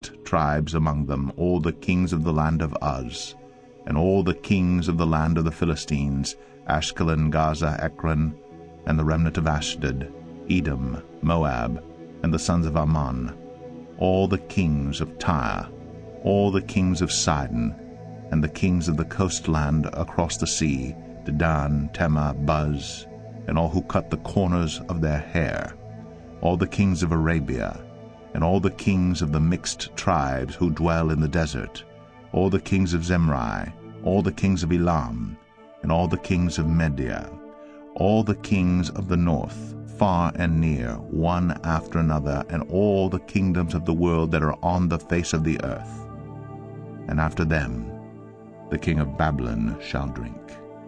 mixed tribes among them, all the kings of the land of Uz, and all the kings of the land of the Philistines, Ashkelon, Gaza, Ekron, and the remnant of Ashdod, Edom, Moab, and the sons of Ammon, all the kings of Tyre, all the kings of Sidon, and the kings of the coastland across the sea, Dedan, Tema, Buz, and all who cut the corners of their hair, all the kings of Arabia, and all the kings of the mixed tribes who dwell in the desert, all the kings of Zemrai, all the kings of Elam, and all the kings of Media, all the kings of the north, far and near, one after another, and all the kingdoms of the world that are on the face of the earth. And after them the king of Babylon shall drink.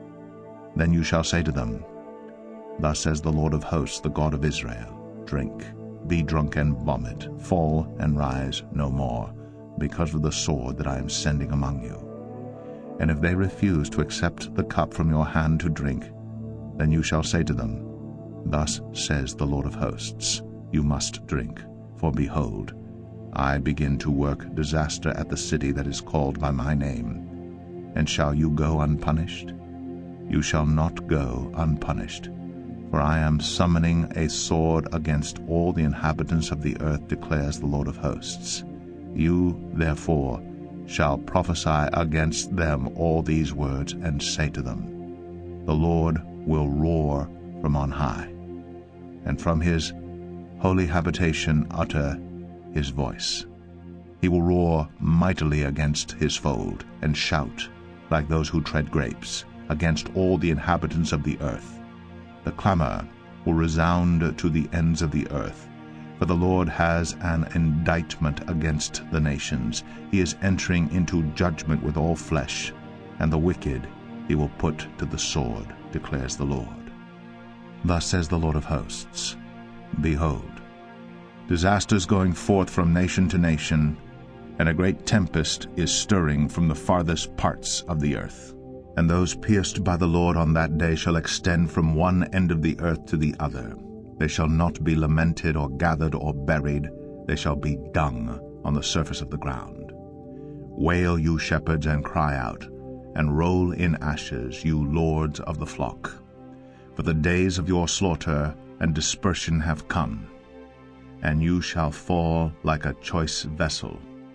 Then you shall say to them, Thus says the Lord of hosts, the God of Israel, Drink, be drunk and vomit, fall and rise no more, because of the sword that I am sending among you. And if they refuse to accept the cup from your hand to drink, then you shall say to them, Thus says the Lord of hosts, You must drink, for behold, I begin to work disaster at the city that is called by my name. And shall you go unpunished? You shall not go unpunished, for I am summoning a sword against all the inhabitants of the earth, declares the Lord of hosts. You, therefore, shall prophesy against them all these words, and say to them, The Lord will roar from on high, and from his holy habitation utter his voice. He will roar mightily against his fold, and shout, like those who tread grapes, against all the inhabitants of the earth. The clamor will resound to the ends of the earth, for the Lord has an indictment against the nations. He is entering into judgment with all flesh, and the wicked he will put to the sword, declares the Lord. Thus says the Lord of hosts, Behold, disasters going forth from nation to nation, and a great tempest is stirring from the farthest parts of the earth. And those pierced by the Lord on that day shall extend from one end of the earth to the other. They shall not be lamented or gathered or buried. They shall be dung on the surface of the ground. Wail, you shepherds, and cry out, and roll in ashes, you lords of the flock. For the days of your slaughter and dispersion have come, and you shall fall like a choice vessel.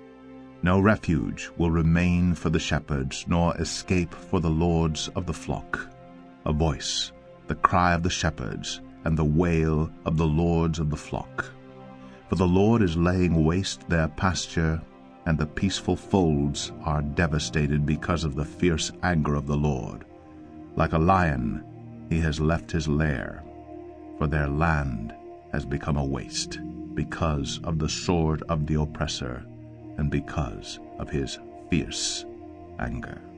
No refuge will remain for the shepherds, nor escape for the lords of the flock. A voice, the cry of the shepherds, and the wail of the lords of the flock. For the Lord is laying waste their pasture, and the peaceful folds are devastated because of the fierce anger of the Lord. Like a lion he has left his lair, for their land has become a waste, because of the sword of the oppressor, and because of his fierce anger.